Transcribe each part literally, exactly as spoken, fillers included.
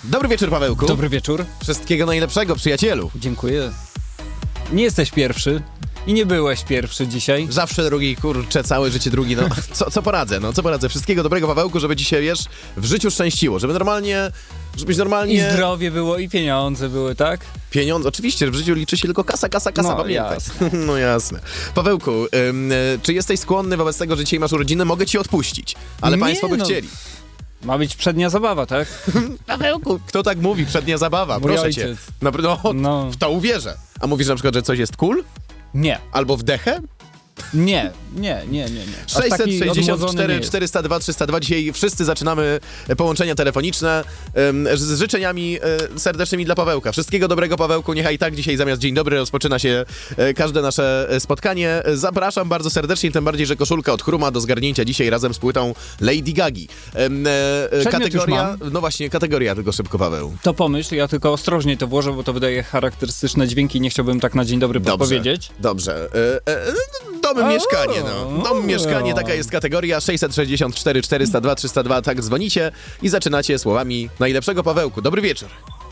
Dobry wieczór, Pawełku. Dobry wieczór. Wszystkiego najlepszego, przyjacielu. Dziękuję. Nie jesteś pierwszy i nie byłeś pierwszy dzisiaj. Zawsze drugi, kurczę, całe życie drugi, no co, co poradzę, no co poradzę. Wszystkiego dobrego, Pawełku, żeby ci się, wiesz, w życiu szczęściło, żeby normalnie, żebyś normalnie... I zdrowie było, i pieniądze były, tak? Pieniądze, oczywiście, w życiu liczy się tylko kasa, kasa, kasa, No, pamiętaj. jasne. No jasne. Pawełku, ym, y, czy jesteś skłonny wobec tego, że dzisiaj masz urodziny? Mogę ci odpuścić, ale Nie, państwo by no. chcieli. Ma być przednia zabawa, tak? Pawełku, kto tak mówi? Przednia zabawa, Mój proszę ojciec. cię. No, no, No. w to uwierzę. A mówisz na przykład, że coś jest cool? Nie, Albo w dechę? nie, nie, nie, nie. nie. Aż taki sześćset sześćdziesiąt odmłodzony nie cztery jest. czterysta dwa trzysta dwa. Dzisiaj wszyscy zaczynamy połączenia telefoniczne ym, z życzeniami y, serdecznymi dla Pawełka. Wszystkiego dobrego, Pawełku. Niechaj tak dzisiaj zamiast dzień dobry rozpoczyna się y, każde nasze y, spotkanie. Zapraszam bardzo serdecznie, tym bardziej, że koszulka od Chruma do zgarnięcia dzisiaj razem z płytą Lady Gagi. Ym, y, kategoria, no właśnie, kategoria tylko szybko, Paweł. To pomyśl, ja tylko ostrożnie to włożę, bo to wydaje charakterystyczne dźwięki i nie chciałbym tak na dzień dobry Dobrze, podpowiedzieć. dobrze. Y, y, Dom, O, mieszkanie, no. Dom, o. mieszkanie, taka jest kategoria. Sześćset sześćdziesiąt cztery czterysta dwa trzysta dwa, tak dzwonicie i zaczynacie słowami najlepszego Pawełku. Dobry wieczór.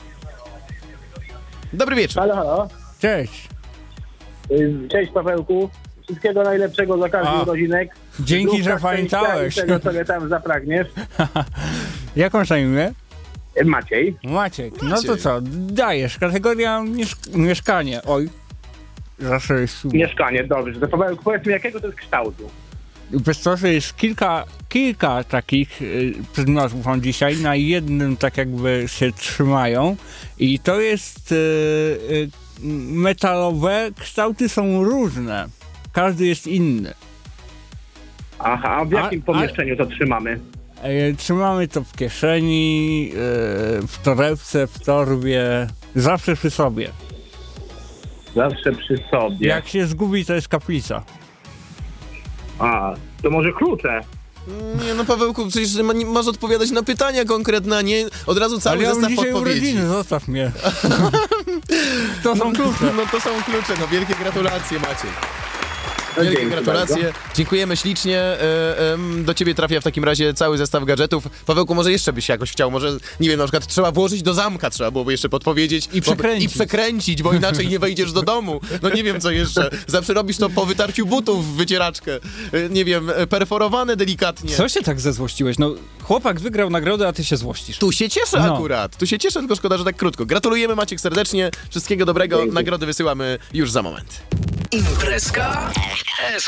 Dobry wieczór. Halo, halo. Cześć. Y, Cześć Pawełku. Wszystkiego najlepszego za każdy A, urodzinek. dzięki, że Zdrówka, pamiętałeś. szczęścia i czego sobie tam zapragniesz. Jak masz na imię? Y, Maciej. Maciek. No Maciej. to co, dajesz. Kategoria miesz- mieszkanie. Oj. Zawsze jest super. Mieszkanie, dobrze. To Pawełku, powiedz mi, jakiego to jest kształtu? Wiesz co, że jest kilka, kilka takich y, przedmiotów mam dzisiaj, na jednym tak jakby się trzymają i to jest y, y, metalowe, kształty są różne, każdy jest inny. Aha, a w jakim A- pomieszczeniu to trzymamy? Y, trzymamy to w kieszeni, y, w torebce, w torbie, zawsze przy sobie. Zawsze przy sobie. Jak się zgubi, to jest kaplica. A, to może klucze? Nie no, Pawełku, przecież ma, nie, masz odpowiadać na pytania konkretne, a nie od razu cały Ale ja mam zestaw dzisiaj podpowiedzi. urodziny, zostaw mnie. To są klucze. No to są klucze, no wielkie gratulacje, Maciej. No, Wielkie dzięki gratulacje. bardzo. Dziękujemy ślicznie. E, em, do ciebie trafia w takim razie cały zestaw gadżetów. Pawełku, może jeszcze byś się jakoś chciał, może, nie wiem, na przykład trzeba włożyć do zamka, trzeba byłoby jeszcze podpowiedzieć. I bo- przekręcić. I przekręcić, bo inaczej nie wejdziesz do domu. No nie wiem, co jeszcze. Zawsze robisz to po wytarciu butów w wycieraczkę. E, nie wiem, e, perforowane delikatnie. Co się tak zezłościłeś? No, chłopak wygrał nagrodę, a ty się złościsz. Tu się cieszę No. akurat. Tu się cieszę, tylko szkoda, że tak krótko. Gratulujemy, Maciek, serdecznie. Wszystkiego dobrego. Dzięki. Nagrody wysyłamy już za moment. Imprezka S